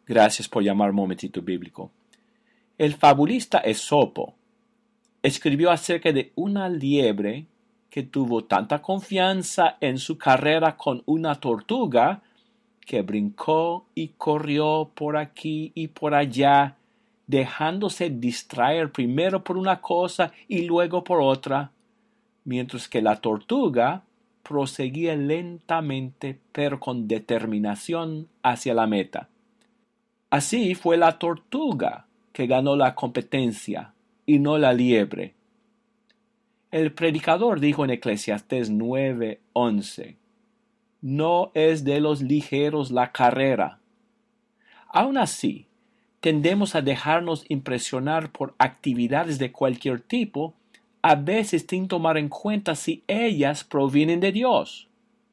Gracias por llamar Momentito Bíblico. El fabulista Esopo escribió acerca de una liebre que tuvo tanta confianza en su carrera con una tortuga que brincó y corrió por aquí y por allá, dejándose distraer primero por una cosa y luego por otra, mientras que la tortuga proseguía lentamente pero con determinación hacia la meta. Así fue la tortuga que ganó la competencia y no la liebre. El predicador dijo en Eclesiastés 9:11, no es de los ligeros la carrera. Aun así, tendemos a dejarnos impresionar por actividades de cualquier tipo, a veces sin tomar en cuenta si ellas provienen de Dios.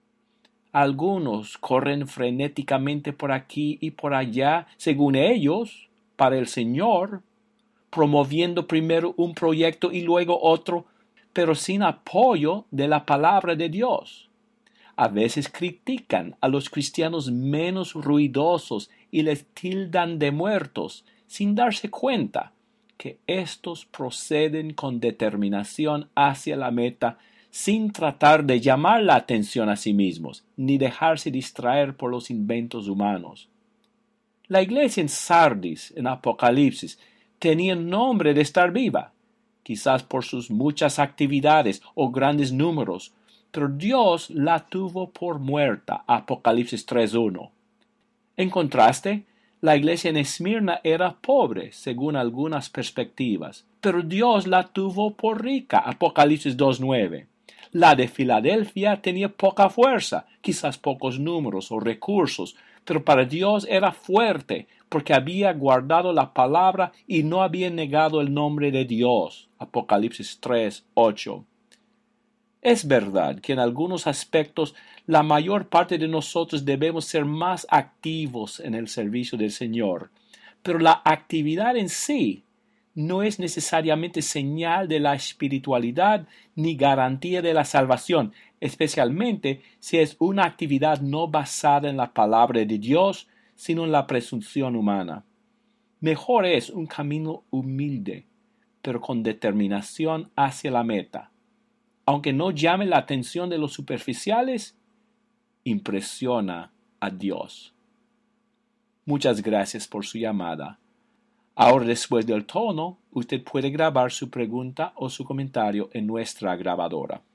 Algunos corren frenéticamente por aquí y por allá, según ellos, para el Señor, promoviendo primero un proyecto y luego otro, pero sin apoyo de la palabra de Dios. A veces critican a los cristianos menos ruidosos y les tildan de muertos, sin darse cuenta que éstos proceden con determinación hacia la meta, sin tratar de llamar la atención a sí mismos, ni dejarse distraer por los inventos humanos. La iglesia en Sardis, en Apocalipsis, tenía nombre de estar viva, quizás por sus muchas actividades o grandes números, pero Dios la tuvo por muerta, Apocalipsis 3:1. En contraste, la iglesia en Esmirna era pobre, según algunas perspectivas, pero Dios la tuvo por rica, Apocalipsis 2:9. La de Filadelfia tenía poca fuerza, quizás pocos números o recursos, pero para Dios era fuerte, porque había guardado la palabra y no había negado el nombre de Dios, Apocalipsis 3:8. Es verdad que en algunos aspectos la mayor parte de nosotros debemos ser más activos en el servicio del Señor, pero la actividad en sí no es necesariamente señal de la espiritualidad ni garantía de la salvación, especialmente si es una actividad no basada en la palabra de Dios, sino en la presunción humana. Mejor es un camino humilde, pero con determinación hacia la meta. Aunque no llame la atención de los superficiales, impresiona a Dios. Muchas gracias por su llamada. Ahora, después del tono, usted puede grabar su pregunta o su comentario en nuestra grabadora.